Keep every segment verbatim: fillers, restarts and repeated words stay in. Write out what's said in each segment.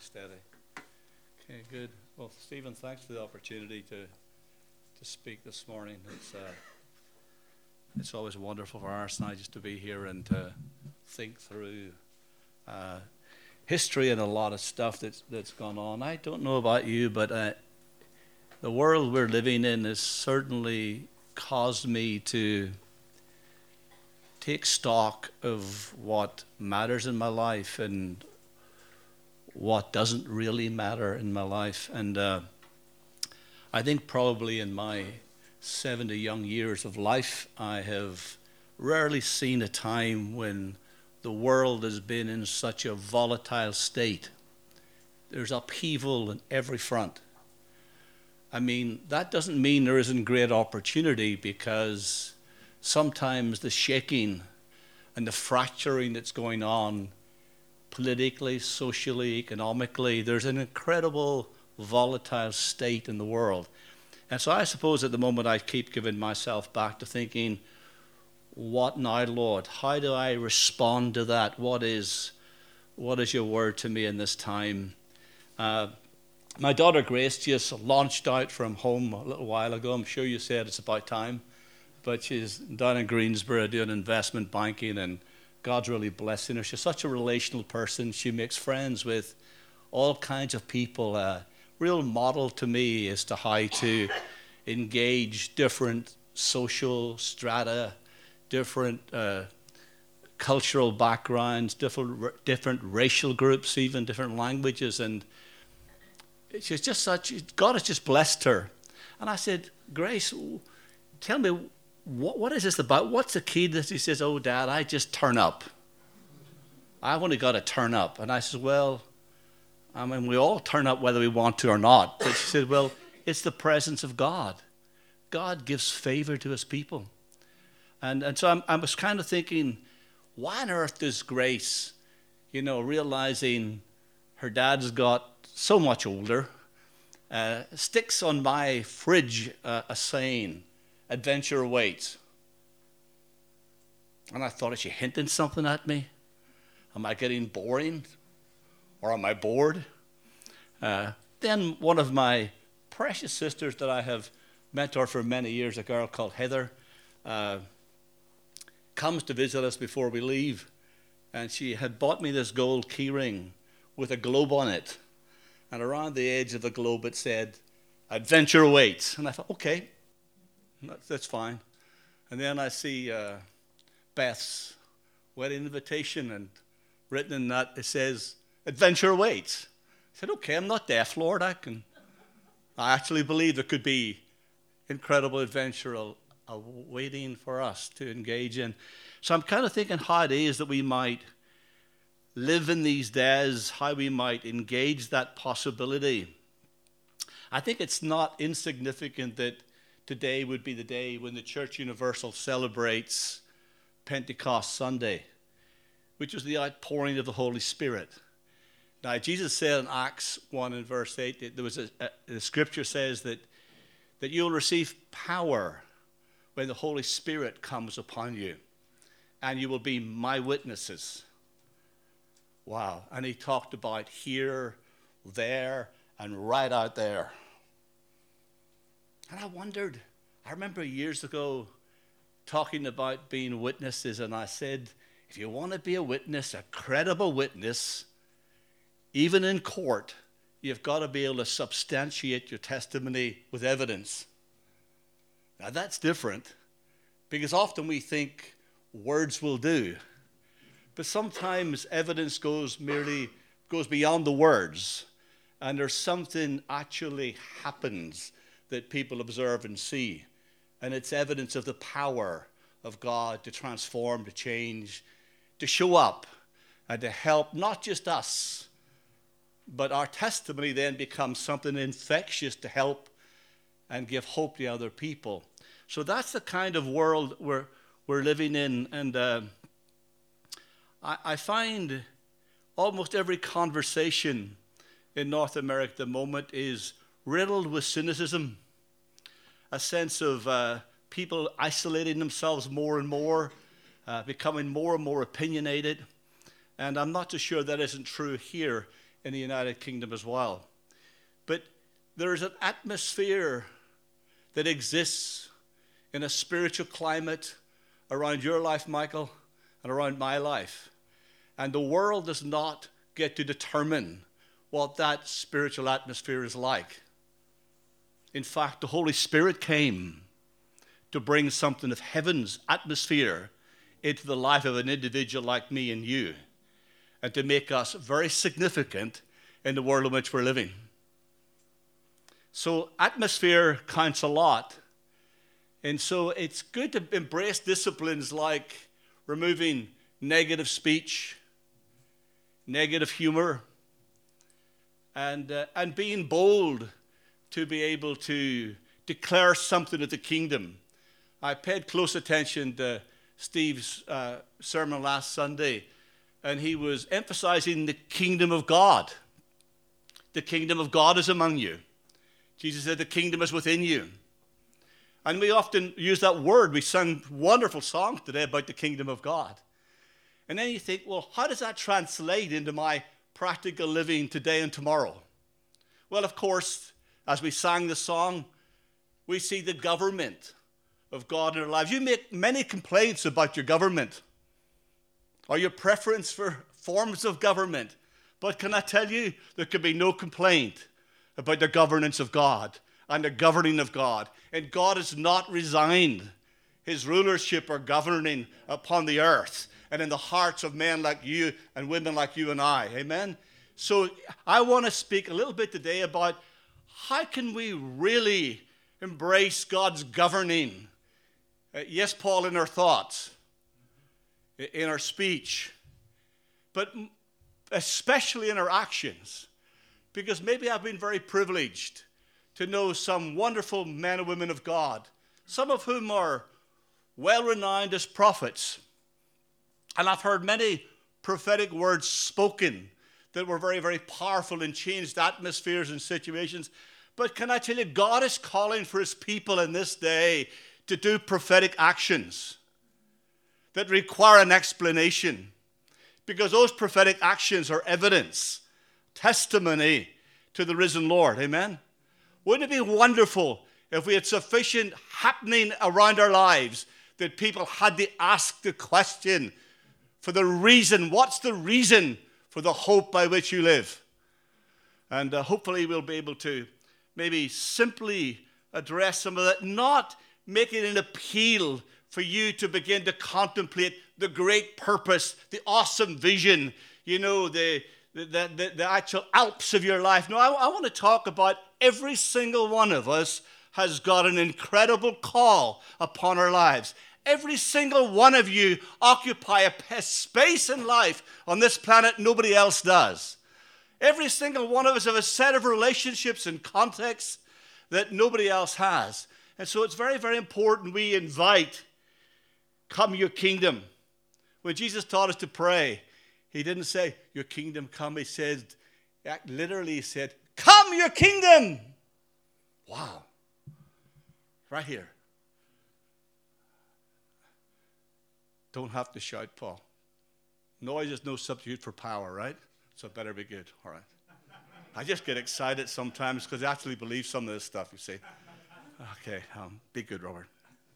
steady. Okay, good. Well, Stephen, thanks for the opportunity to to speak this morning. It's uh, it's always wonderful for Ars and I just to be here and to think through uh, history and a lot of stuff that's that's gone on. I don't know about you, but uh, the world we're living in has certainly caused me to take stock of what matters in my life and what doesn't really matter in my life. And uh, I think probably in my seventy young years of life, I have rarely seen a time when the world has been in such a volatile state. There's upheaval in every front. I mean, that doesn't mean there isn't great opportunity, because sometimes the shaking and the fracturing that's going on politically, socially, economically, there's an incredible volatile state in the world. And so I suppose at the moment I keep giving myself back to thinking, what now, Lord? How do I respond to that? What is, what is your word to me in this time? Uh, my daughter Grace just launched out from home a little while ago. I'm sure you said it's about time. But she's down in Greensboro doing investment banking, and God's really blessing her. She's such a relational person. She makes friends with all kinds of people. A real model to me as to how to engage different social strata, different uh, cultural backgrounds, different different racial groups, even different languages. And she's just such, God has just blessed her. And I said, Grace, tell me, What what is this about? What's the key to this? He says, oh, Dad, I just turn up. I've only got to turn up. And I said, well, I mean, we all turn up whether we want to or not. But she said, well, it's the presence of God. God gives favor to his people. And and so I'm, I was kind of thinking, why on earth does Grace, you know, realizing her dad's got so much older, uh, sticks on my fridge uh, a saying, adventure awaits. And I thought, is she hinting something at me? Am I getting boring? Or am I bored? Uh, then one of my precious sisters that I have mentored for many years, a girl called Heather, uh, comes to visit us before we leave. And she had bought me this gold key ring with a globe on it. And around the edge of the globe it said, adventure awaits. And I thought, okay. That's fine. And then I see uh, Beth's wedding invitation, and written in that it says, adventure awaits. I said, okay, I'm not deaf, Lord. I can. I actually believe there could be incredible adventure awaiting for us to engage in. So I'm kind of thinking how it is that we might live in these days, how we might engage that possibility. I think it's not insignificant that today would be the day when the Church Universal celebrates Pentecost Sunday, which was the outpouring of the Holy Spirit. Now, Jesus said in Acts one and verse eight, that there was a, a, the scripture says that, that you'll receive power when the Holy Spirit comes upon you, and you will be my witnesses. Wow. And he talked about here, there, and right out there. And I wondered, I remember years ago talking about being witnesses, and I said, if you want to be a witness, a credible witness, even in court, you've got to be able to substantiate your testimony with evidence. Now that's different, because often we think words will do, but sometimes evidence goes merely, goes beyond the words, and there's something actually happens that people observe and see. And it's evidence of the power of God to transform, to change, to show up, and to help not just us, but our testimony then becomes something infectious to help and give hope to other people. So that's the kind of world we're, we're living in. And uh, I, I find almost every conversation in North America at the moment is riddled with cynicism, a sense of uh, people isolating themselves more and more, uh, becoming more and more opinionated. And I'm not too sure that isn't true here in the United Kingdom as well. But there is an atmosphere that exists in a spiritual climate around your life, Michael, and around my life. And the world does not get to determine what that spiritual atmosphere is like. In fact, the Holy Spirit came to bring something of heaven's atmosphere into the life of an individual like me and you, and to make us very significant in the world in which we're living. So atmosphere counts a lot. And so it's good to embrace disciplines like removing negative speech, negative humor, and, uh, and being bold to be able to declare something of the kingdom. I paid close attention to Steve's uh, sermon last Sunday, and he was emphasizing the kingdom of God. The kingdom of God is among you. Jesus said the kingdom is within you. And we often use that word. We sung wonderful songs today about the kingdom of God. And then you think, well, how does that translate into my practical living today and tomorrow? Well, of course, as we sang the song, we see the government of God in our lives. You make many complaints about your government or your preference for forms of government. But can I tell you, there can be no complaint about the governance of God and the governing of God. And God has not resigned his rulership or governing upon the earth and in the hearts of men like you and women like you and I. Amen? So I want to speak a little bit today about how can we really embrace God's governing. Uh, yes, Paul, in our thoughts, in our speech, but especially in our actions. Because maybe I've been very privileged to know some wonderful men and women of God, some of whom are well-renowned as prophets. And I've heard many prophetic words spoken that were very, very powerful and changed atmospheres and situations. But can I tell you, God is calling for his people in this day to do prophetic actions that require an explanation. Because those prophetic actions are evidence, testimony to the risen Lord. Amen? Wouldn't it be wonderful if we had sufficient happening around our lives that people had to ask the question for the reason, what's the reason for the hope by which you live? And uh, hopefully we'll be able to maybe simply address some of that, not making an appeal for you to begin to contemplate the great purpose, the awesome vision, you know, the, the, the, the actual Alps of your life. No, I, I want to talk about every single one of us has got an incredible call upon our lives. Every single one of you occupy a space in life on this planet nobody else does. Every single one of us have a set of relationships and contexts that nobody else has. And so it's very, very important we invite, come your kingdom. When Jesus taught us to pray, he didn't say, your kingdom come. He said, literally he said, come your kingdom. Wow. Right here. Don't have to shout, Paul. Noise is no substitute for power, right? So it better be good. All right. I just get excited sometimes because I actually believe some of this stuff, you see. Okay, um, be good, Robert.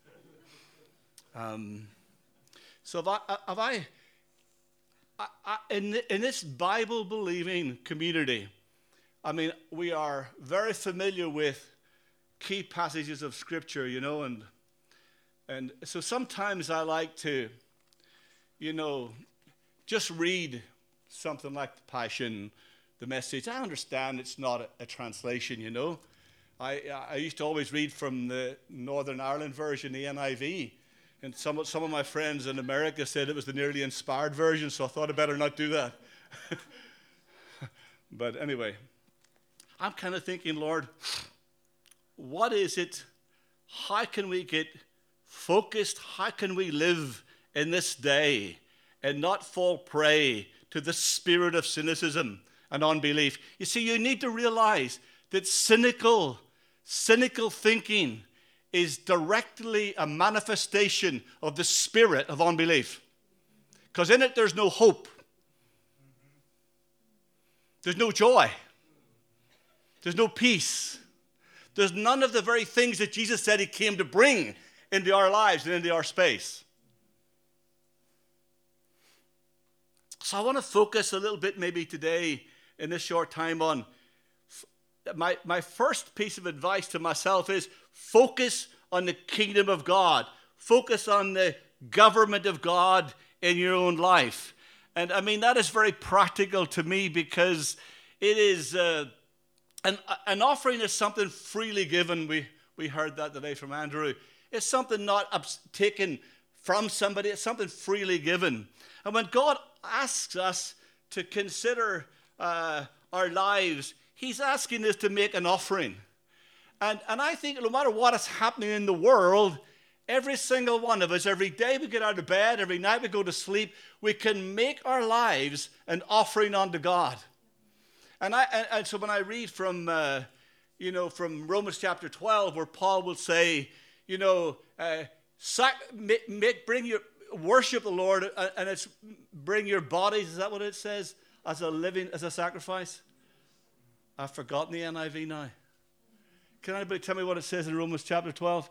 Um, so if I, if I, I, I in, in this Bible-believing community, I mean, we are very familiar with key passages of Scripture, you know, and and so sometimes I like to, you know, just read something like the Passion, the Message. I understand it's not a, a translation, you know. I, I used to always read from the Northern Ireland version, the N I V. And some of, some of my friends in America said it was the nearly inspired version, so I thought I better not do that. But anyway, I'm kind of thinking, Lord, what is it? How can we get focused? How can we live in this day and not fall prey to the spirit of cynicism and unbelief? You see, you need to realize that cynical, cynical thinking is directly a manifestation of the spirit of unbelief. Because in it, there's no hope. There's no joy. There's no peace. There's none of the very things that Jesus said he came to bring into our lives and into our space. So I want to focus a little bit maybe today in this short time on my, my first piece of advice to myself is focus on the kingdom of God. Focus on the government of God in your own life. And I mean, that is very practical to me because it is, uh, an, an offering is something freely given. We, we heard that today from Andrew. It's something not taken from somebody. It's something freely given. And when God asks us to consider uh, our lives, he's asking us to make an offering. And, and I think no matter what is happening in the world, every single one of us, every day we get out of bed, every night we go to sleep, we can make our lives an offering unto God. And I and, and so when I read from, uh, you know, from Romans chapter twelve, where Paul will say, you know, uh, sac- make, make, bring your, worship the Lord, uh, and it's bring your bodies, is that what it says? As a living, as a sacrifice? I've forgotten the N I V now. Can anybody tell me what it says in Romans chapter twelve?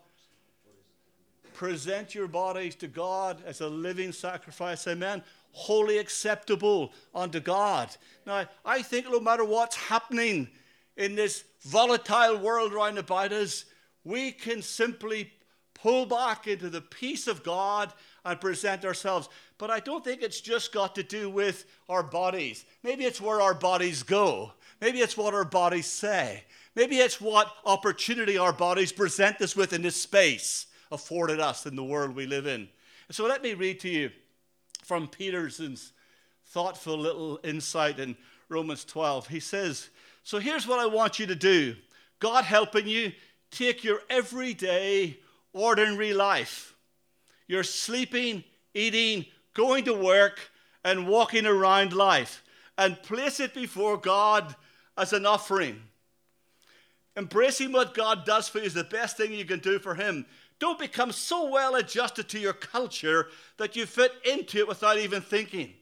Present your bodies to God as a living sacrifice, amen, wholly acceptable unto God. Now, I think no matter what's happening in this volatile world round about us, we can simply pull back into the peace of God and present ourselves. But I don't think it's just got to do with our bodies. Maybe it's where our bodies go. Maybe it's what our bodies say. Maybe it's what opportunity our bodies present us with in this space afforded us in the world we live in. And so let me read to you from Peterson's thoughtful little insight in Romans twelve. He says, so here's what I want you to do. God helping you, take your everyday, ordinary life. You're sleeping, eating, going to work, and walking around life, and place it before God as an offering. Embracing what God does for you is the best thing you can do for him. Don't become so well adjusted to your culture that you fit into it without even thinking.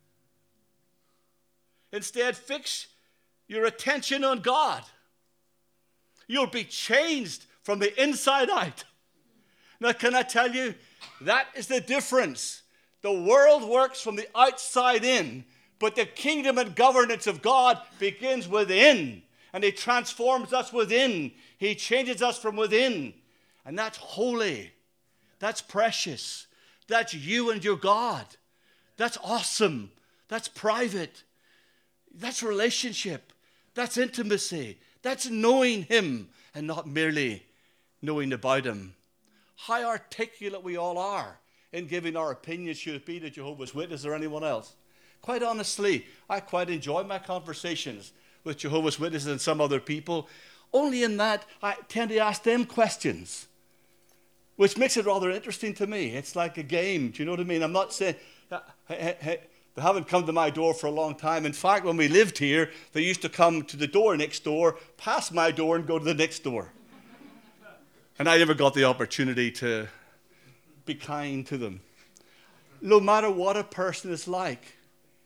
Instead, fix your attention on God. You'll be changed from the inside out. Now, can I tell you, that is the difference. The world works from the outside in, but the kingdom and governance of God begins within. And he transforms us within. He changes us from within. And that's holy. That's precious. That's you and your God. That's awesome. That's private. That's relationship. That's intimacy. That's knowing him and not merely knowing about him. How articulate we all are in giving our opinions, should it be to Jehovah's Witness or anyone else. Quite honestly, I quite enjoy my conversations with Jehovah's Witnesses and some other people. Only in that I tend to ask them questions, which makes it rather interesting to me. It's like a game. Do you know what I mean? I'm not saying, hey, hey, hey, they haven't come to my door for a long time. In fact, when we lived here, they used to come to the door next door, pass my door, and go to the next door. And I never got the opportunity to be kind to them. No matter what a person is like,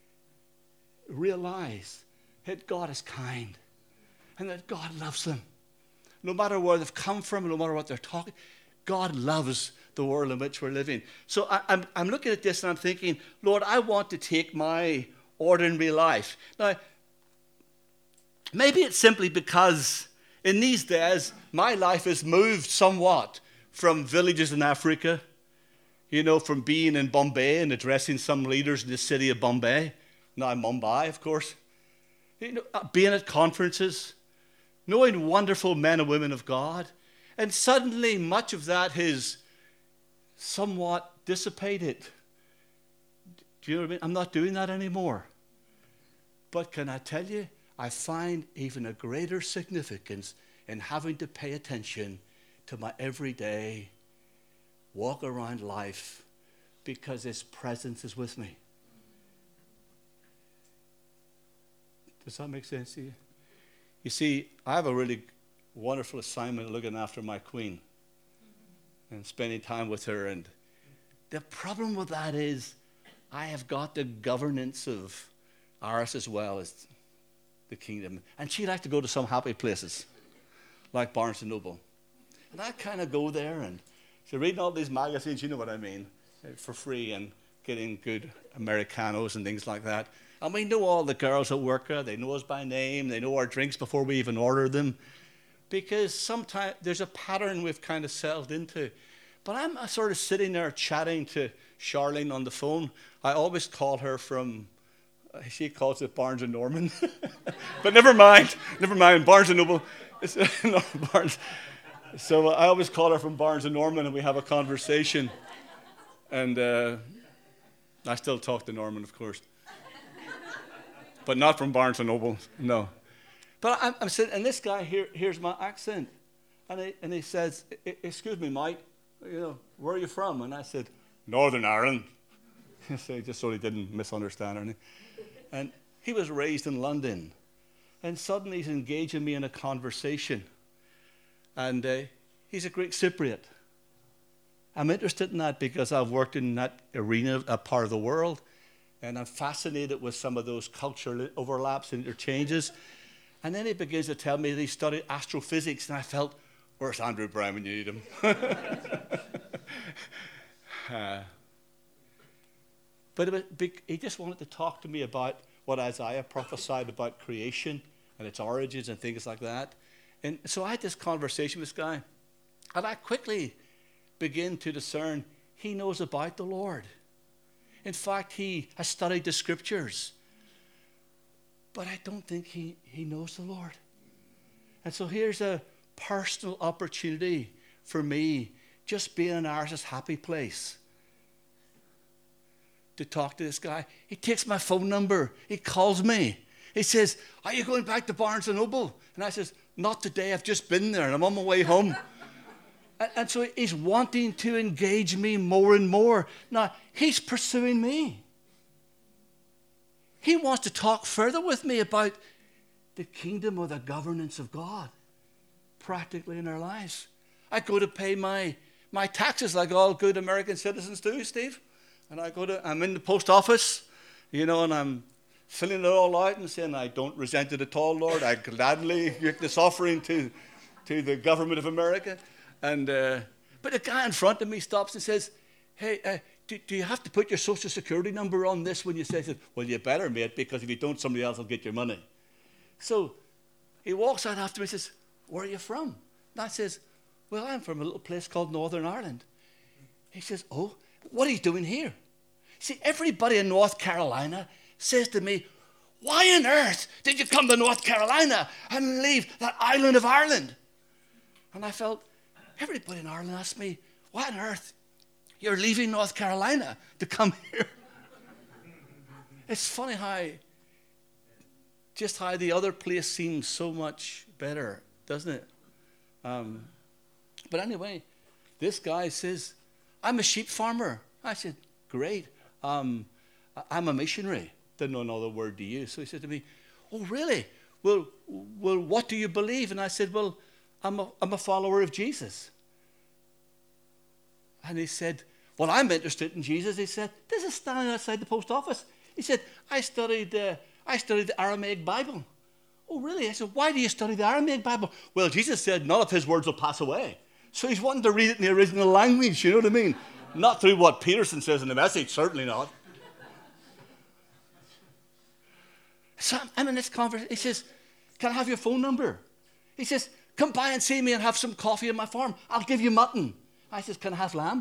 realize that God is kind and that God loves them. No matter where they've come from, no matter what they're talking, God loves the world in which we're living. So I, I'm, I'm looking at this and I'm thinking, Lord, I want to take my ordinary life. Now, maybe it's simply because in these days, my life has moved somewhat from villages in Africa, you know, from being in Bombay and addressing some leaders in the city of Bombay, now Mumbai, of course, you know, being at conferences, knowing wonderful men and women of God, and suddenly much of that has somewhat dissipated. Do you know what I mean? I'm not doing that anymore. But can I tell you, I find even a greater significance in having to pay attention to my everyday walk around life because his presence is with me. Does that make sense to you? You see, I have a really wonderful assignment looking after my queen and spending time with her. And the problem with that is I have got the governance of ours as well as the kingdom. And she liked to go to some happy places, like Barnes and Noble. And I kind of go there, and she's reading all these magazines, you know what I mean, for free, and getting good Americanos and things like that. And we know all the girls that work there. They know us by name. They know our drinks before we even order them. Because sometimes there's a pattern we've kind of settled into. But I'm sort of sitting there chatting to Charlene on the phone. I always call her from, uh, she calls it Barnes and Norman. But never mind, never mind, Barnes and Noble. It's, no, Barnes. So I always call her from Barnes and Norman, and we have a conversation. And uh, I still talk to Norman, of course. But not from Barnes and Noble, no. But I'm, I'm sitting, and this guy here hears my accent. And he, and he says, excuse me, Mike, you know, where are you from? And I said, Northern Ireland. So just so he didn't misunderstand or anything. And he was raised in London. And suddenly he's engaging me in a conversation. And uh, he's a Greek Cypriot. I'm interested in that because I've worked in that arena, that part of the world. And I'm fascinated with some of those cultural overlaps and interchanges. And then he begins to tell me that he studied astrophysics. And I felt, where's Andrew Brown when you need him? uh, but it was big, he just wanted to talk to me about what Isaiah prophesied about creation and its origins and things like that. And so I had this conversation with this guy. And I quickly begin to discern he knows about the Lord. In fact, he has studied the scriptures. But I don't think he, he knows the Lord. And so here's a personal opportunity for me, just being in Iris's happy place, to talk to this guy. He takes my phone number. He calls me. He says, are you going back to Barnes and Noble? And I says, not today. I've just been there and I'm on my way home. and, and so he's wanting to engage me more and more. Now, he's pursuing me. He wants to talk further with me about the kingdom or the governance of God practically in our lives. I go to pay my, my taxes like all good American citizens do, Steve. And I go to, I'm in the post office, you know, and I'm filling it all out and saying, I don't resent it at all, Lord. I gladly give this offering to, to the government of America. And uh, but the guy in front of me stops and says, hey, uh, do, do you have to put your social security number on this when you say it? Well, you better, mate, because if you don't, somebody else will get your money. So he walks out after me and says, where are you from? And I says, well, I'm from a little place called Northern Ireland. He says, oh, what are you doing here? See, everybody in North Carolina says to me, why on earth did you come to North Carolina and leave that island of Ireland? And I felt, everybody in Ireland asked me, why on earth you're leaving North Carolina to come here? It's funny how, just how the other place seems so much better, doesn't it? Um, but anyway, this guy says, I'm a sheep farmer. I said, great. Um, I'm a missionary. Didn't know another word to use. So he said to me, oh, really? Well, well, what do you believe? And I said, well, I'm a, I'm a follower of Jesus. And he said, well, I'm interested in Jesus. He said, this is standing outside the post office. He said, I studied, uh, I studied the Aramaic Bible. Oh, really? I said, why do you study the Aramaic Bible? Well, Jesus said none of his words will pass away. So he's wanting to read it in the original language, you know what I mean? Not through what Peterson says in the Message, certainly not. So I'm in this conversation. He says, can I have your phone number? He says, come by and see me and have some coffee on my farm. I'll give you mutton. I says, can I have lamb?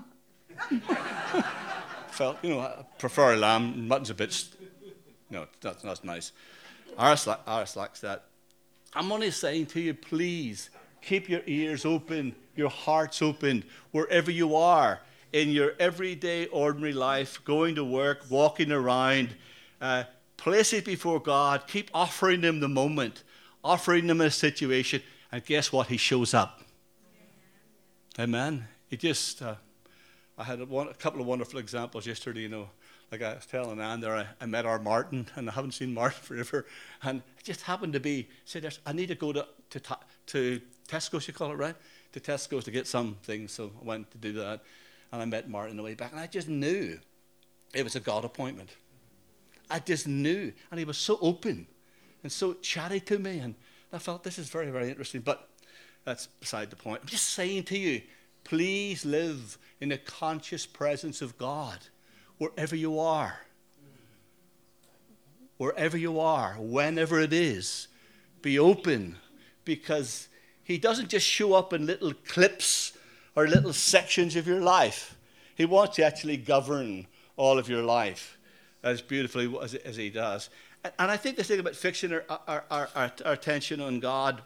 Felt, you know, I prefer lamb. Mutton's a bit, st- no, that's not nice. Iris, Iris likes that. I'm only saying to you, please, keep your ears open, your hearts open, wherever you are, in your everyday, ordinary life, going to work, walking around, uh, place it before God, keep offering him the moment, offering him a situation, and guess what? He shows up. Amen. He just, uh, I had a, one, a couple of wonderful examples yesterday, you know. Like I was telling Ann there, I, I met our Martin, and I haven't seen Martin forever. And it just happened to be, said, I need to go to, to, to Tesco's, you call it, right? To Tesco's to get some things, so I went to do that. And I met Martin on the way back, and I just knew it was a God appointment. I just knew. And he was so open and so chatty to me. And I felt this is very, very interesting. But that's beside the point. I'm just saying to you, please live in the conscious presence of God wherever you are. Wherever you are, whenever it is, be open, because he doesn't just show up in little clips or little sections of your life. He wants to actually govern all of your life as beautifully as, as he does. And, and I think this thing about fixing our, our, our, our, our attention on God,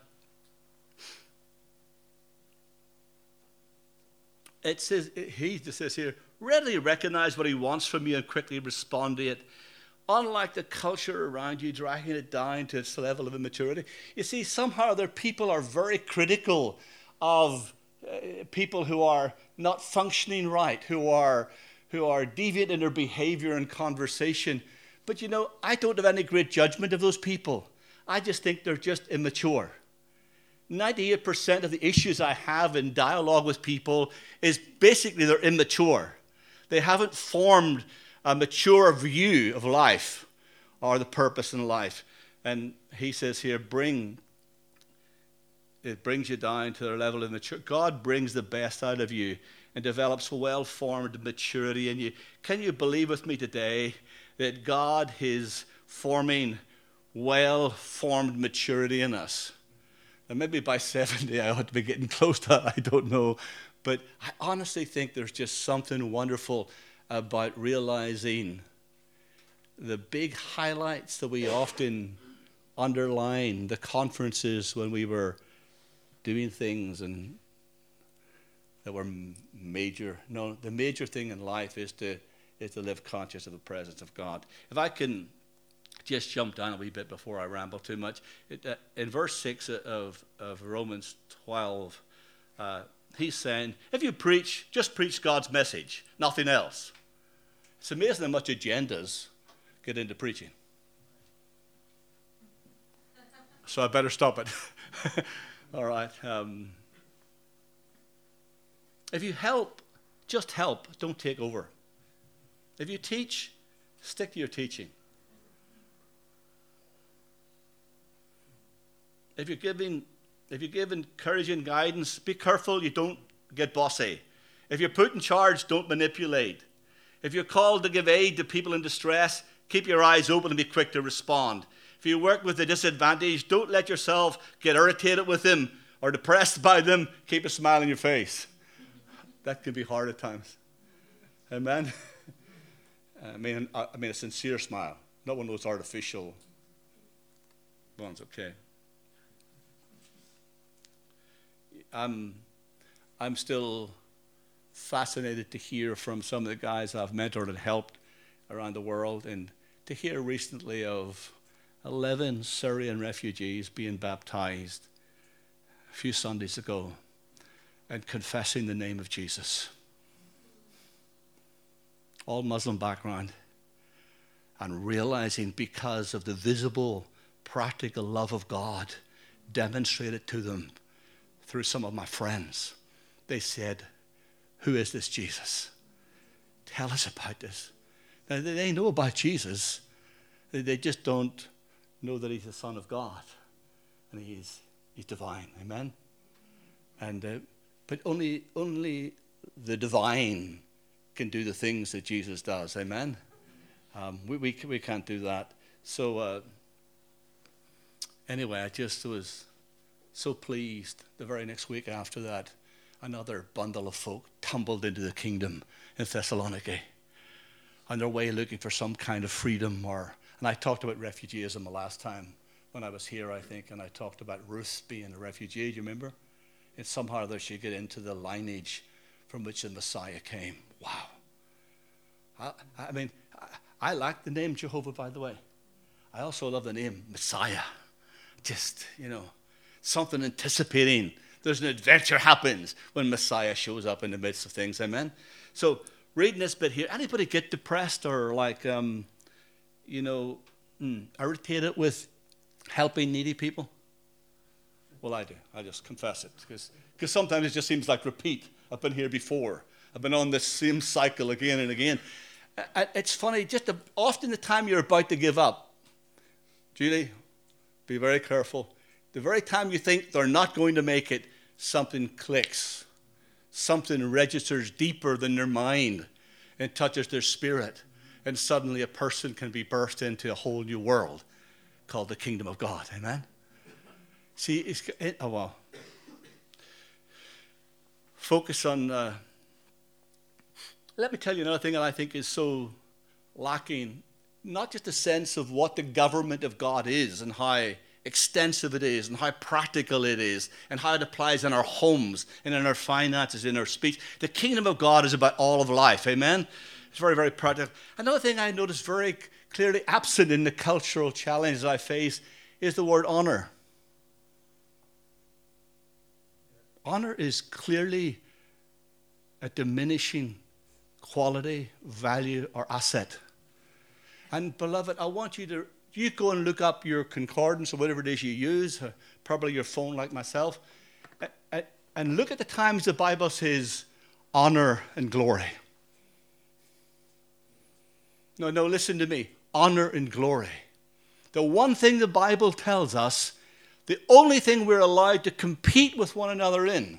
it says, he just says here, readily recognize what he wants from you and quickly respond to it. Unlike the culture around you, dragging it down to its level of immaturity. You see, somehow other people are very critical of uh, people who are not functioning right, who are, who are deviant in their behavior and conversation. But you know, I don't have any great judgment of those people. I just think they're just immature. ninety-eight percent of the issues I have in dialogue with people is basically they're immature. They haven't formed a mature view of life or the purpose in life. And he says here, bring, it brings you down to the level of maturity. God brings the best out of you and develops well-formed maturity in you. Can you believe with me today that God is forming well-formed maturity in us? And maybe by seventy I ought to be getting close to that, I don't know. But I honestly think there's just something wonderful about realizing the big highlights that we often underline, the conferences when we were doing things and that were major. No, the major thing in life is to is to live conscious of the presence of God. If I can just jump down a wee bit before I ramble too much. It, uh, in verse six of, of Romans twelve, uh, he's saying, if you preach, just preach God's message, nothing else. It's amazing how much agendas get into preaching. So I better stop it. All right. Um, if you help, just help. Don't take over. If you teach, stick to your teaching. If you're giving, if you give encouraging guidance, be careful you don't get bossy. If you're put in charge, don't manipulate. If you're called to give aid to people in distress, keep your eyes open and be quick to respond. If you work with the disadvantaged, don't let yourself get irritated with them or depressed by them. Keep a smile on your face. That can be hard at times. Amen? I mean, I mean a sincere smile, not one of those artificial ones, okay? I'm, I'm still fascinated to hear from some of the guys I've mentored and helped around the world, and to hear recently of eleven Syrian refugees being baptized a few Sundays ago and confessing the name of Jesus. All Muslim background, and realizing because of the visible, practical love of God demonstrated to them through some of my friends, they said, who is this Jesus? Tell us about this. Now, they know about Jesus. They just don't know that he's the Son of God. And he's, he's divine. Amen? And uh, but only, only the divine can do the things that Jesus does. Amen? Um, we, we, we can't do that. So uh, anyway, I just was so pleased the very next week after that. Another bundle of folk tumbled into the kingdom in Thessaloniki on their way looking for some kind of freedom. Or, and I talked about refugeeism the last time when I was here, I think, and I talked about Ruth being a refugee, do you remember? And somehow they should get into the lineage from which the Messiah came. Wow. I, I mean, I, I like the name Jehovah, by the way. I also love the name Messiah. Just, you know, something anticipating. There's an adventure happens when Messiah shows up in the midst of things. Amen? So reading this bit here, anybody get depressed or like, um, you know, mm, irritated with helping needy people? Well, I do. I just confess it. Because sometimes it just seems like repeat. I've been here before. I've been on this same cycle again and again. It's funny, just the, often the time you're about to give up, Julie, Be very careful. The very time you think they're not going to make it, something clicks. Something registers deeper than their mind and touches their spirit. And suddenly a person can be birthed into a whole new world called the kingdom of God. Amen? See, it's, it, oh well. Focus on, uh, let me tell you another thing that I think is so lacking. Not just a sense of what the government of God is and how extensive it is and how practical it is and how it applies in our homes and in our finances, in our speech. The kingdom of God is about all of life. Amen? It's very, very practical. Another thing I noticed very clearly absent in the cultural challenges I face is the word honor. Honor is clearly a diminishing quality, value, or asset. And beloved, I want you to, you go and look up your concordance or whatever it is you use, uh, probably your phone like myself, uh, and look at the times the Bible says honor and glory. No, no, listen to me. Honor and glory. The one thing the Bible tells us, the only thing we're allowed to compete with one another in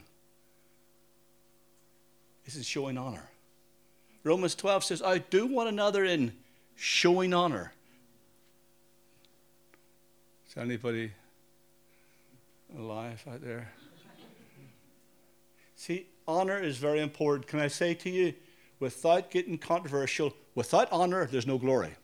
is in showing honor. Romans twelve says, outdo one another in showing honor. Is anybody alive out there? See, honor is very important. Can I say to you, without getting controversial, without honor, there's no glory.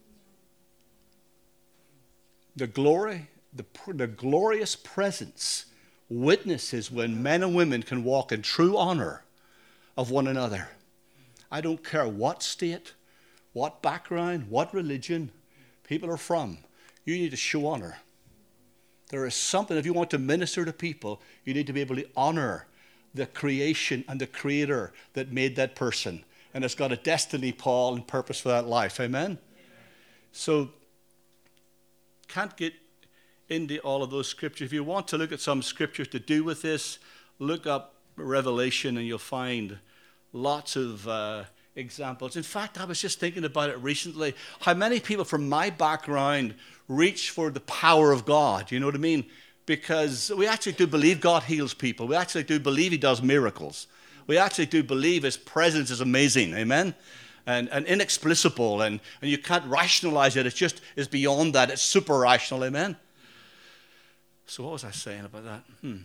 The glory, the, the glorious presence witnesses when men and women can walk in true honor of one another. I don't care what state, what background, what religion people are from. You need to show honor. There is something, if you want to minister to people, you need to be able to honor the creation and the creator that made that person. And has got a destiny, Paul, and purpose for that life. Amen? Amen? So, can't get into all of those scriptures. If you want to look at some scriptures to do with this, look up Revelation and you'll find lots of uh, examples. In fact, I was just thinking about it recently, how many people from my background reach for the power of God. You know what I mean? Because we actually do believe God heals people. We actually do believe he does miracles. We actually do believe his presence is amazing. Amen? And, and inexplicable. And, and you can't rationalize it. It's just, it's beyond that. It's super rational. Amen? So what was I saying about that? Hmm.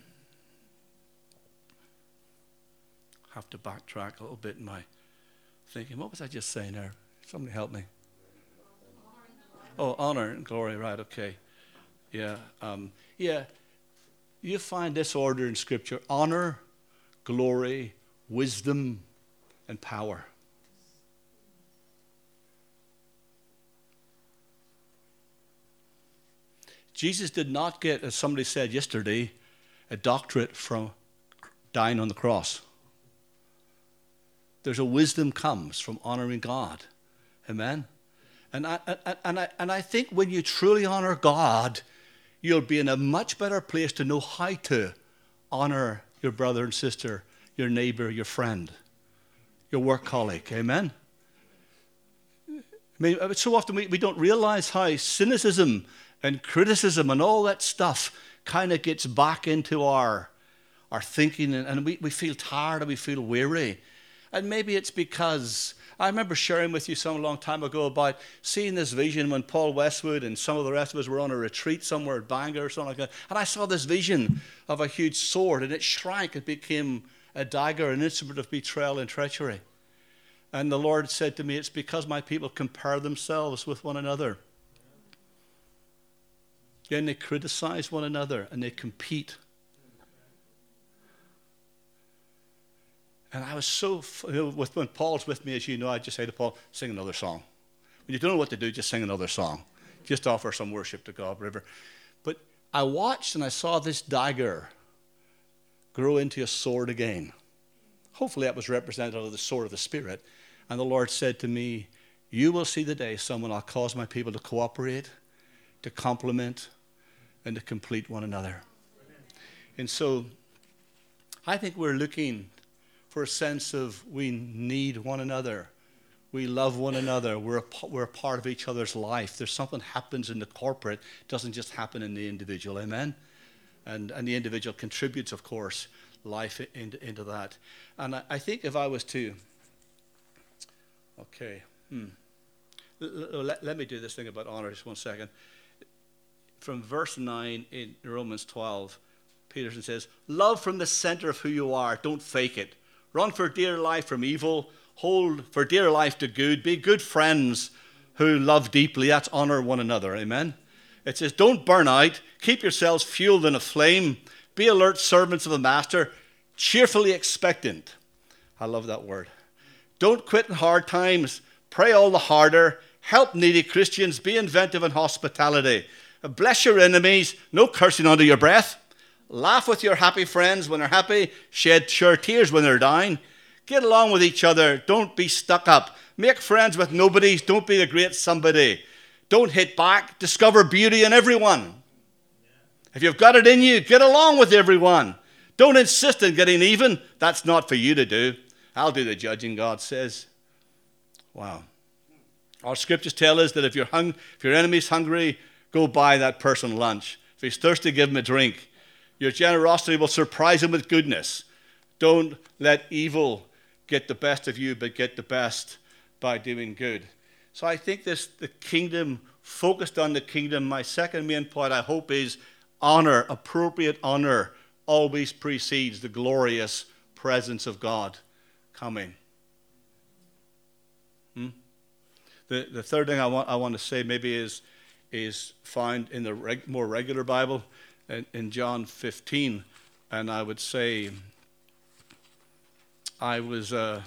Have to backtrack a little bit in my thinking. What was I just saying there? Somebody help me. Oh, honor and glory. Right, okay. Yeah. Um, yeah. You find this order in Scripture. Honor, glory, wisdom, and power. Jesus did not get, as somebody said yesterday, a doctorate from dying on the cross. There's a wisdom comes from honoring God. Amen? And I, and, I, and I think when you truly honor God, you'll be in a much better place to know how to honor your brother and sister, your neighbor, your friend, your work colleague. Amen? I mean, so often we, we don't realize how cynicism and criticism and all that stuff kind of gets back into our, our thinking, and, and we, we feel tired and we feel weary. And maybe it's because I remember sharing with you some long time ago about seeing this vision when Paul Westwood and some of the rest of us were on a retreat somewhere at Bangor or something like that. And I saw this vision of a huge sword, and it shrank. It became a dagger, an instrument of betrayal and treachery. And the Lord said to me, it's because my people compare themselves with one another. Then they criticize one another and they compete. And I was so, you know, with, when Paul's with me, as you know, I just say to Paul, sing another song. When you don't know what to do, just sing another song. Just offer some worship to God, whatever. But I watched and I saw this dagger grow into a sword again. Hopefully that was representative of the sword of the Spirit. And the Lord said to me, you will see the day someone I'll cause my people to cooperate, to complement, and to complete one another. And so I think we're looking for a sense of we need one another. we love one another. We're a, we're a part of each other's life. There's something happens in the corporate. It doesn't just happen in the individual. Amen? And, and the individual contributes, of course, life into, into that. And I, I think if I was to, okay, hmm. Let, let me do this thing about honor just one second. From verse nine in Romans twelve, Peterson says, love from the center of who you are. Don't fake it. Run for dear life from evil. Hold for dear life to good. Be good friends who love deeply. That's honor one another. Amen. It says, don't burn out. Keep yourselves fueled in a flame. Be alert servants of the master, cheerfully expectant. I love that word. Don't quit in hard times. Pray all the harder. Help needy Christians. Be inventive in hospitality. Bless your enemies. No cursing under your breath. Laugh with your happy friends when they're happy. Shed sure tears when they're down. Get along with each other. Don't be stuck up. Make friends with nobodies. Don't be the great somebody. Don't hit back. Discover beauty in everyone. If you've got it in you, get along with everyone. Don't insist on getting even. That's not for you to do. I'll do the judging, God says. Wow. Our scriptures tell us that if, you're hung, if your enemy's hungry, go buy that person lunch. If he's thirsty, give him a drink. Your generosity will surprise him with goodness. Don't let evil get the best of you, but get the best by doing good. So I think this, the kingdom, focused on the kingdom, my second main point, I hope, is honor, appropriate honor, always precedes the glorious presence of God coming. Hmm? The, the third thing I want, I want to say maybe is, is found in the reg, more regular Bible in, in John fifteen. And I would say I was, uh,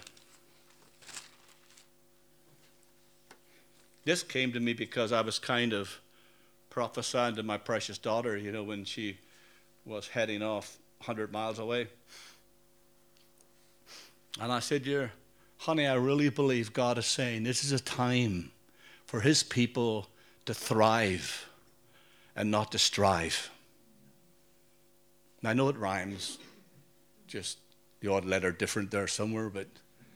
this came to me because I was kind of prophesying to my precious daughter, you know, when she was heading off one hundred miles away. And I said, dear, honey, I really believe God is saying this is a time for his people to thrive and not to strive. And I know it rhymes, just the odd letter different there somewhere, but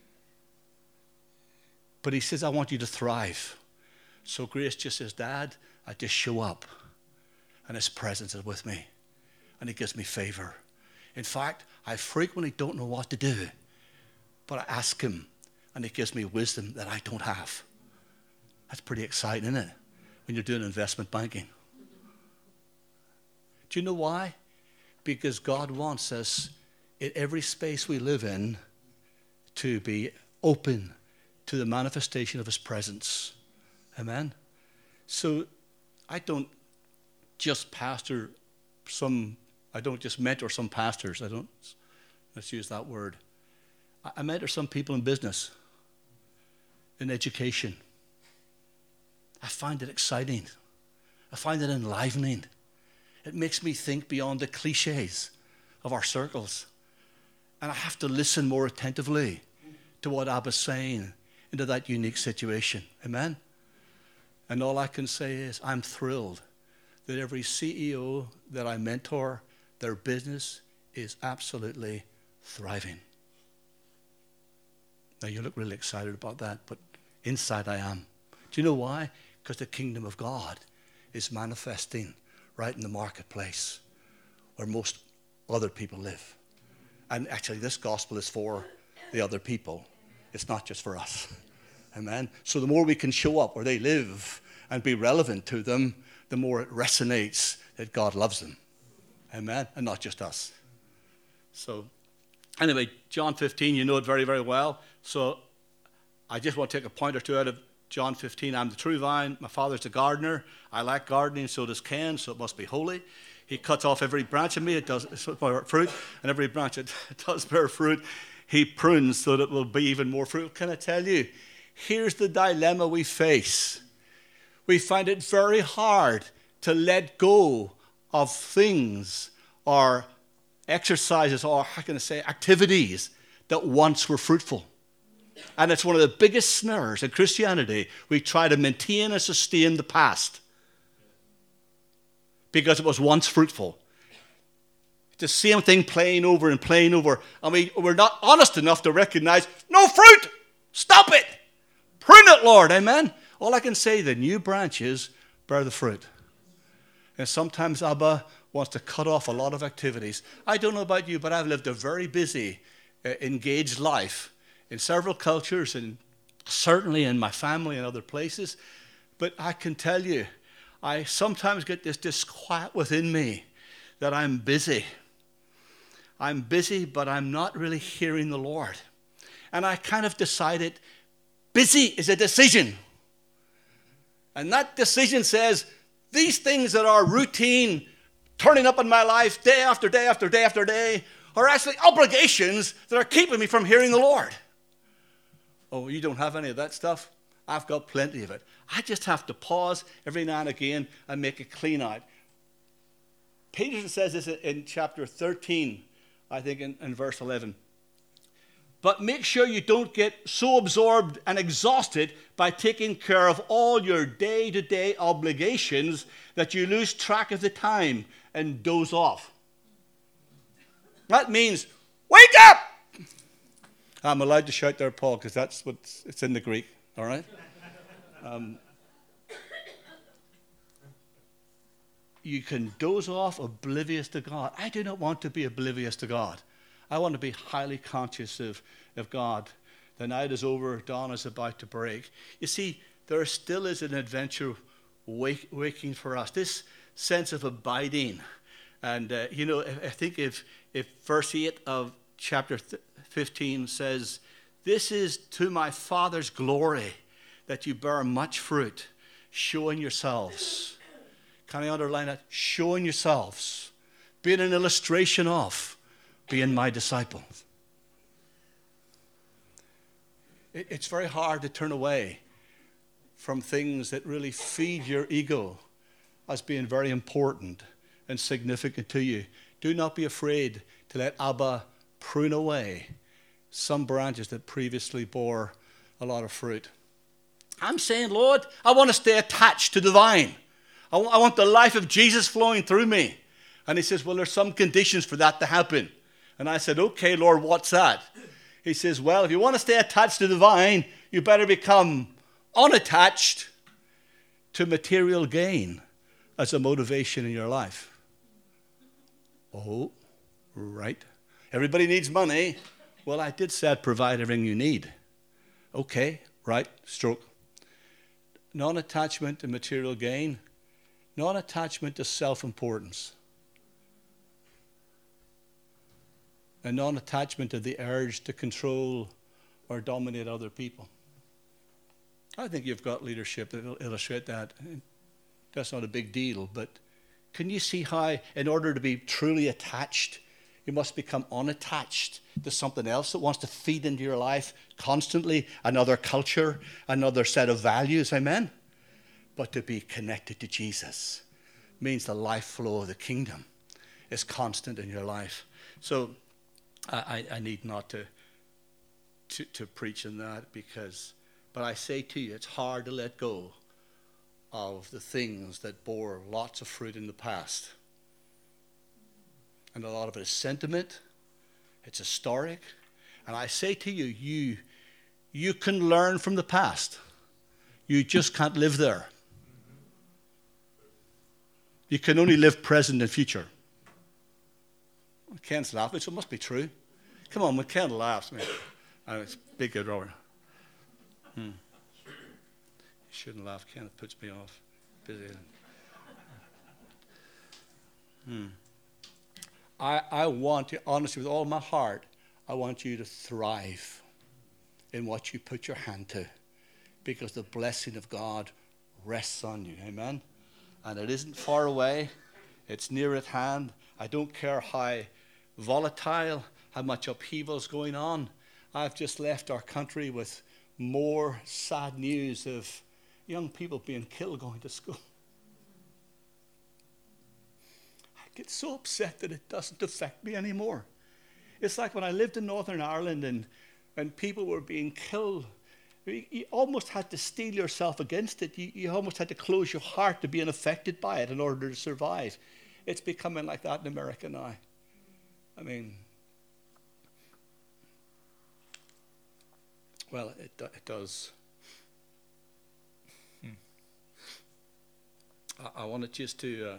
but he says, I want you to thrive. So Grace just says, Dad, I just show up and his presence is with me and he gives me favor. In fact, I frequently don't know what to do, but I ask him and he gives me wisdom that I don't have. That's pretty exciting, isn't it? When you're doing investment banking. Do you know why? Because God wants us in every space we live in to be open to the manifestation of his presence. Amen? So I don't just pastor some, I don't just mentor some pastors. I don't, let's use that word. I mentor some people in business, in education. I find it exciting. I find it enlivening. It makes me think beyond the cliches of our circles. And I have to listen more attentively to what Abba's saying into that unique situation. Amen? And all I can say is I'm thrilled that every C E O that I mentor, their business is absolutely thriving. Now you look really excited about that, but inside I am. Do you know why? Because the kingdom of God is manifesting right in the marketplace where most other people live. And actually this gospel is for the other people. It's not just for us. Amen. So the more we can show up where they live and be relevant to them, the more it resonates that God loves them. Amen. And not just us. So anyway, John fifteen, you know it very, very well. So I just want to take a point or two out of John fifteen. I'm the true vine. My Father's the gardener. I like gardening, so does Ken, so it must be holy. He cuts off every branch of me, it does bear fruit, and every branch that does bear fruit, he prunes so that it will be even more fruit. Can I tell you, here's the dilemma we face. We find it very hard to let go of things or exercises or, how can I say, activities that once were fruitful. And it's one of the biggest snares in Christianity. We try to maintain and sustain the past because it was once fruitful. It's the same thing playing over and playing over. And we, we're not honest enough to recognize, no fruit! Stop it! Prune it, Lord. Amen. All I can say, the new branches bear the fruit. And sometimes Abba wants to cut off a lot of activities. I don't know about you, but I've lived a very busy, uh, engaged life in several cultures and certainly in my family and other places. But I can tell you, I sometimes get this disquiet within me that I'm busy. I'm busy, but I'm not really hearing the Lord. And I kind of decided busy is a decision. And that decision says these things that are routine, turning up in my life day after day after day after day, are actually obligations that are keeping me from hearing the Lord. Oh, you don't have any of that stuff? I've got plenty of it. I just have to pause every now and again and make a clean out. Peterson says this in chapter thirteen, I think in, in verse eleven. But make sure you don't get so absorbed and exhausted by taking care of all your day-to-day obligations that you lose track of the time and doze off. That means, wake up! I'm allowed to shout there, Paul, because that's what it's in the Greek, all right? Um, you can doze off oblivious to God. I do not want to be oblivious to God. I want to be highly conscious of, of God. The night is over, dawn is about to break. You see, there still is an adventure wake, waking for us. This sense of abiding. And, uh, you know, I think if, if verse eight of chapter fifteen says, this is to my Father's glory that you bear much fruit, showing yourselves. Can I underline that? Showing yourselves. Being an illustration of being my disciples. It, it's very hard to turn away from things that really feed your ego as being very important and significant to you. Do not be afraid to let Abba prune away some branches that previously bore a lot of fruit. I'm saying, Lord, I want to stay attached to the vine. I want, I want the life of Jesus flowing through me. And he says, well, there's some conditions for that to happen. And I said, okay, Lord, what's that? He says, well, if you want to stay attached to the vine, you better become unattached to material gain as a motivation in your life. Oh, right. Everybody needs money. Well, I did say I'd provide everything you need. Okay, right, stroke. Non-attachment to material gain. Non-attachment to self-importance. A non-attachment to the urge to control or dominate other people. I think you've got leadership that will illustrate that. That's not a big deal, but can you see how, in order to be truly attached, you must become unattached to something else that wants to feed into your life constantly, another culture, another set of values, amen? But to be connected to Jesus means the life flow of the kingdom is constant in your life. So I, I need not to, to to preach on that because, but I say to you, it's hard to let go of the things that bore lots of fruit in the past. And a lot of it is sentiment, it's historic. And I say to you, you, you can learn from the past. You just can't live there. You can only live present and future. Ken's laughing, so it must be true. Come on, when Ken laughs, man. Oh, it's big good, Robert. Hmm. You shouldn't laugh, Ken. It puts me off. Busy. Hmm. I, I want you, honestly, with all my heart, I want you to thrive in what you put your hand to because the blessing of God rests on you. Amen? And it isn't far away. It's near at hand. I don't care how volatile, how much upheaval is going on. I've just left our country with more sad news of young people being killed going to school. I get so upset that it doesn't affect me anymore. It's like when I lived in Northern Ireland and, and people were being killed. You, you almost had to steel yourself against it. You, you almost had to close your heart to being affected by it in order to survive. It's becoming like that in America now. I mean, well, it, it does. I, I wanted just to uh,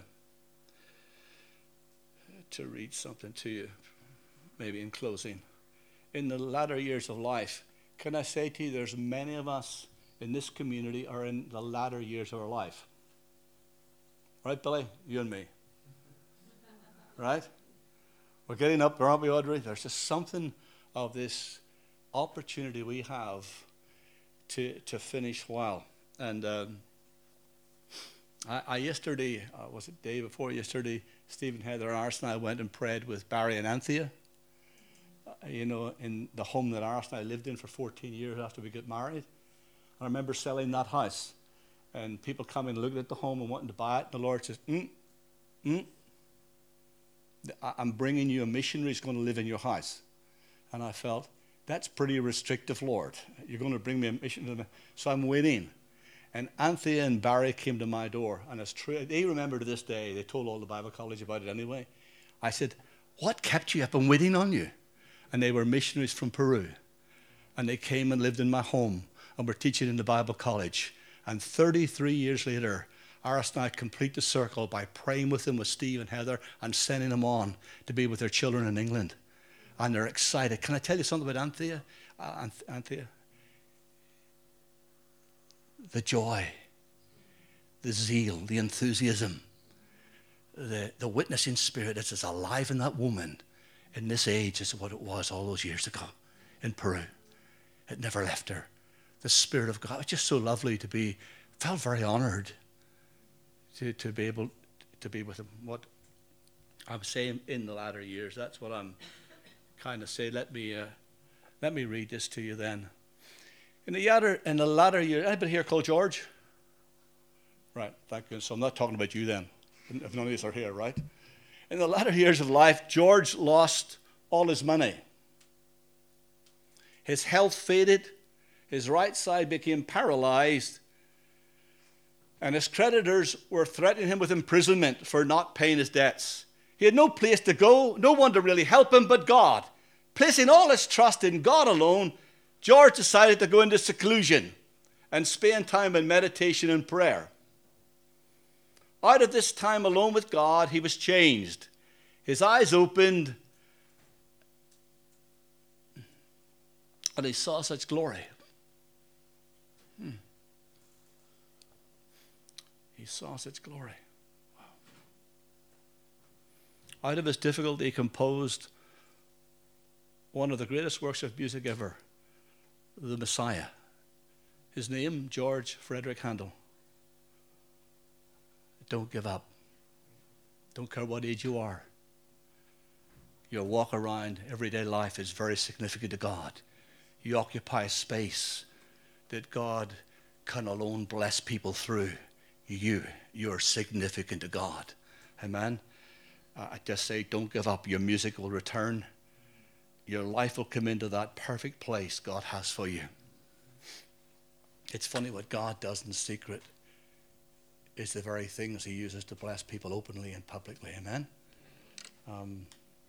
to read something to you, maybe in closing. In the latter years of life, can I say to you, there's many of us in this community are in the latter years of our life. Right, Billy? You and me. Right? We're getting up there, aren't we, Audrey? There's just something of this opportunity we have to to finish well. And um, I, I yesterday, uh, was it day before yesterday, Stephen, Heather, and Arson and I went and prayed with Barry and Anthea, uh, you know, in the home that Arson and I lived in for fourteen years after we got married. I remember selling that house and people coming and looking at the home and wanting to buy it. And the Lord says, mm, mm, I'm bringing you a missionary who's going to live in your house. And I felt, that's pretty restrictive, Lord. You're going to bring me a missionary. So I'm waiting. And Anthea and Barry came to my door. And it's true. They remember to this day. They told all the Bible college about it anyway. I said, what kept you up and waiting on you? And they were missionaries from Peru. And they came and lived in my home and were teaching in the Bible college. And thirty-three years later, Aris and I complete the circle by praying with them with Steve and Heather and sending them on to be with their children in England. And they're excited. Can I tell you something about Anthea? Uh, Anthea? The joy, the zeal, the enthusiasm, the, the witnessing spirit that's as alive in that woman in this age as what it was all those years ago in Peru. It never left her. The Spirit of God. It's just so lovely to be, felt very honored to, to be able to be with him. What I'm saying in the latter years, that's what I'm kind of saying. Let me uh, let me read this to you then. In the latter, in the latter years, anybody here called George? Right, thank you. So I'm not talking about you then, if none of these are here, right? In the latter years of life, George lost all his money. His health faded. His right side became paralyzed, and his creditors were threatening him with imprisonment for not paying his debts. He had no place to go, no one to really help him but God. Placing all his trust in God alone, George decided to go into seclusion and spend time in meditation and prayer. Out of this time alone with God, he was changed. His eyes opened, and he saw such glory. Hmm. He saw such glory. Wow. Out of his difficulty, he composed one of the greatest works of music ever, the Messiah. His name, George Frederick Handel. Don't give up. Don't care what age you are. Your walk around everyday life is very significant to God. You occupy space that God can alone bless people through. You, you're significant to God. Amen? Uh, I just say, don't give up. Your music will return. Your life will come into that perfect place God has for you. It's funny what God does in secret is the very things he uses to bless people openly and publicly. Amen? Um,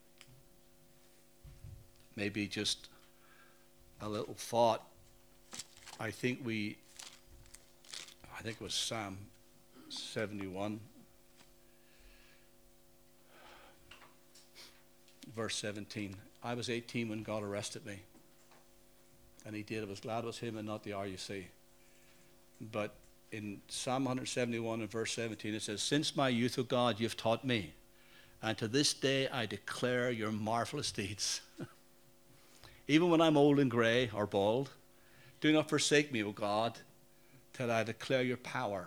maybe just a little thought. I think we, I think it was Psalm seventy-one, verse seventeen. I was eighteen when God arrested me. And he did. I was glad it was him and not the R U C. But in Psalm one seventy-one and verse seventeen, it says, since my youth, O God, you've taught me, and to this day I declare your marvelous deeds. Even when I'm old and gray or bald, do not forsake me, O God, till I declare your power.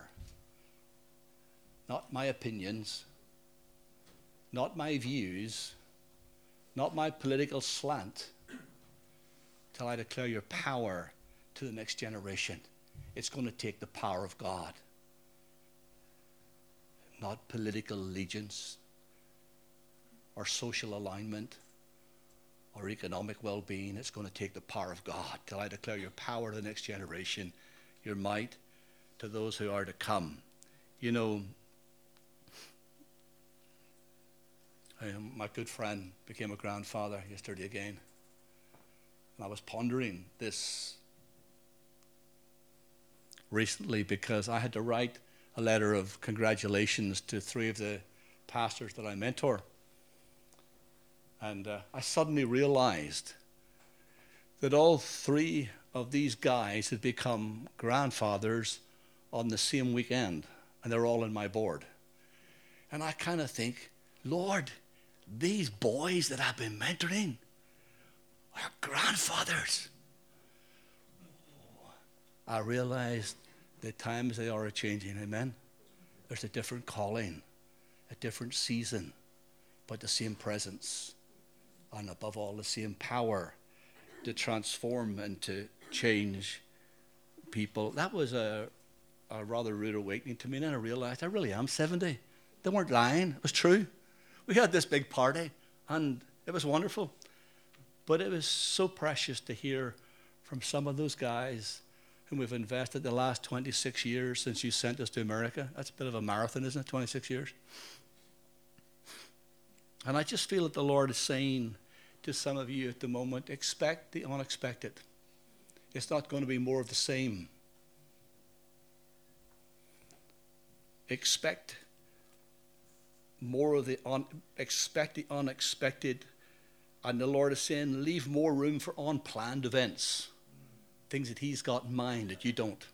Not my opinions, not my views, not my political slant, till I declare your power to the next generation. It's going to take the power of God, not political allegiance or social alignment or economic well-being. It's going to take the power of God till I declare your power to the next generation, your might to those who are to come. You know, I, my good friend became a grandfather yesterday again. And I was pondering this recently because I had to write a letter of congratulations to three of the pastors that I mentor. And uh, I suddenly realized that all three of these guys had become grandfathers on the same weekend, and they're all in my board. And I kind of think, Lord, these boys that I've been mentoring are grandfathers. I realized the times they are changing, amen? There's a different calling, a different season, but the same presence, and above all, the same power to transform and to change people. That was a, a rather rude awakening to me, and then I realized I really am seventy. They weren't lying. It was true. We had this big party, and it was wonderful. But it was so precious to hear from some of those guys whom we've invested the last twenty-six years since you sent us to America. That's a bit of a marathon, isn't it, twenty-six years? And I just feel that the Lord is saying to some of you at the moment, expect the unexpected. It's not going to be more of the same. Expect more of the un, expect the unexpected. And the Lord is saying, leave more room for unplanned events, things that he's got in mind that you don't.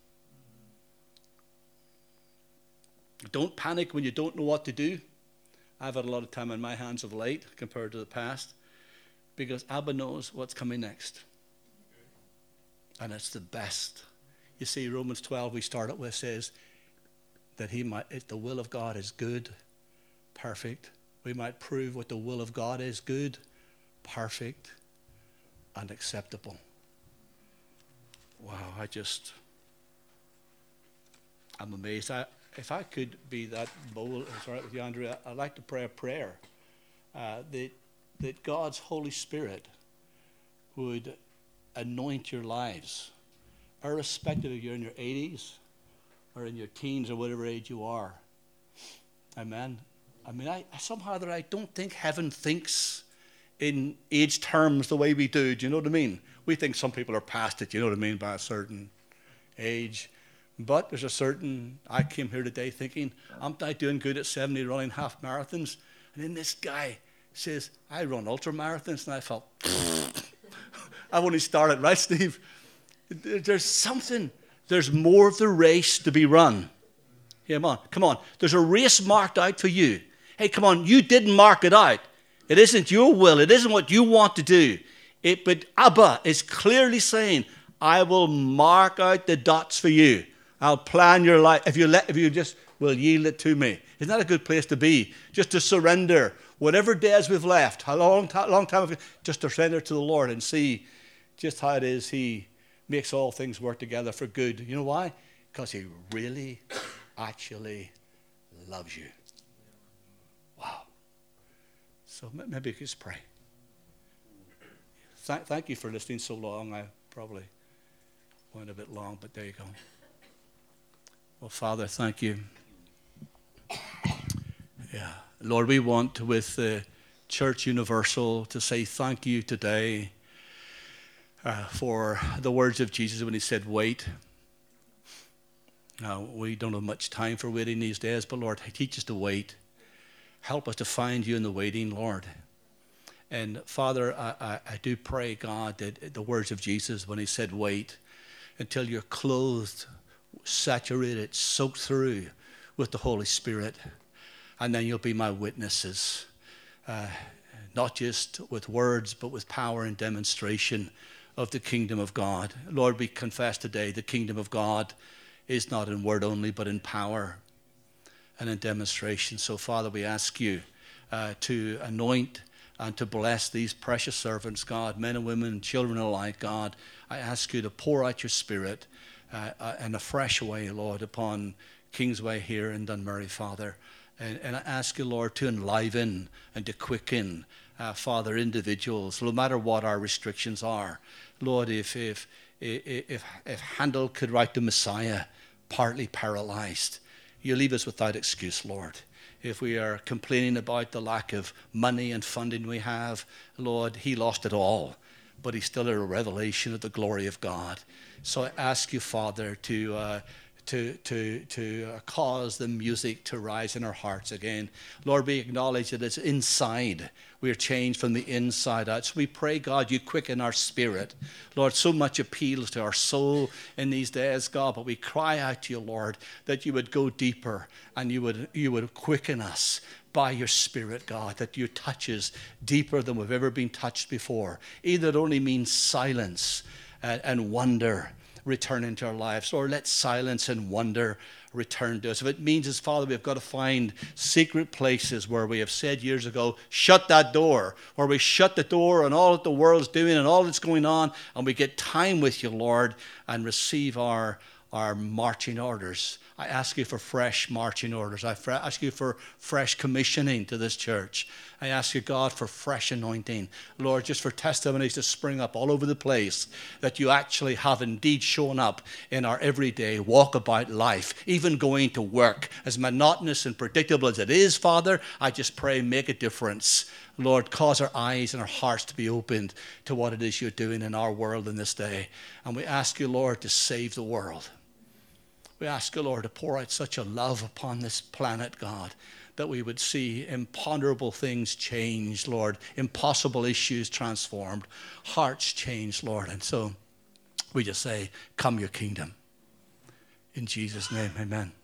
Don't panic when you don't know what to do. I've had a lot of time on my hands of late compared to the past, because Abba knows what's coming next. And it's the best. You see, Romans twelve we started with says that he might, if the will of God is good, perfect, we might prove what the will of God is, good, perfect, and acceptable. Wow, I just, I'm amazed. I, if I could be that bold, it's all right with you, Andrea, I'd like to pray a prayer uh, that, that God's Holy Spirit would anoint your lives, irrespective if you're in your eighties or in your teens or whatever age you are. Amen. I mean, I somehow that I don't think heaven thinks in age terms the way we do. Do you know what I mean? We think some people are past it, you know what I mean, by a certain age. But there's a certain, I came here today thinking, I'm not doing good at seventy running half marathons. And then this guy says, I run ultra marathons. And I felt, I've only started, right, Steve? There's something, there's more of the race to be run. Come on, come on. There's a race marked out for you. Hey, come on, you didn't mark it out. It isn't your will. It isn't what you want to do. It, but Abba is clearly saying, I will mark out the dots for you. I'll plan your life. If you let, if you just will yield it to me. Isn't that a good place to be? Just to surrender. Whatever days we've left, how long, how long time, have, just to surrender to the Lord and see just how it is he makes all things work together for good. You know why? Because he really, actually loves you. Wow. So maybe you could just pray. Thank, thank you for listening so long. I probably went a bit long, but there you go. Well, Father, thank you. Yeah. Lord, we want with the Church Universal to say thank you today uh, for the words of Jesus when he said, wait. Now, we don't have much time for waiting these days, but Lord, teach us to wait. Help us to find you in the waiting, Lord. And Father, I, I, I do pray, God, that the words of Jesus when he said, wait until you're clothed, saturated, soaked through with the Holy Spirit. And then you'll be my witnesses, uh, not just with words, but with power and demonstration of the kingdom of God. Lord, we confess today the kingdom of God is not in word only, but in power and in demonstration. So, Father, we ask you uh, to anoint and to bless these precious servants, God, men and women, children alike, God. I ask you to pour out your Spirit uh, uh, in a fresh way, Lord, upon Kingsway here in Dunmurry, Father. And, and I ask you, Lord, to enliven and to quicken, uh, Father, individuals, no matter what our restrictions are. Lord, if if if if Handel could write the Messiah partly paralyzed, you leave us without excuse, Lord. If we are complaining about the lack of money and funding we have, Lord, he lost it all, but he still had a revelation of the glory of God. So I ask you, Father, to uh, to, to, to uh, cause the music to rise in our hearts again. Lord, we acknowledge that it's inside. We are changed from the inside out. So we pray, God, you quicken our spirit. Lord, so much appeals to our soul in these days, God, but we cry out to you, Lord, that you would go deeper and you would, you would quicken us by your Spirit, God, that you touch us deeper than we've ever been touched before. Either it only means silence and, and wonder return into our lives, or let silence and wonder return to us. If it means, as Father, we've got to find secret places where we have said years ago, shut that door, where we shut the door on all that the world's doing and all that's going on, and we get time with you, Lord, and receive our, our marching orders. I ask you for fresh marching orders. I ask you for fresh commissioning to this church. I ask you, God, for fresh anointing. Lord, just for testimonies to spring up all over the place that you actually have indeed shown up in our everyday walkabout life, even going to work. As monotonous and predictable as it is, Father, I just pray make a difference. Lord, cause our eyes and our hearts to be opened to what it is you're doing in our world in this day. And we ask you, Lord, to save the world. We ask you, Lord, to pour out such a love upon this planet, God, that we would see imponderable things changed, Lord, impossible issues transformed, hearts changed, Lord. And so we just say, come your kingdom. In Jesus' name, amen.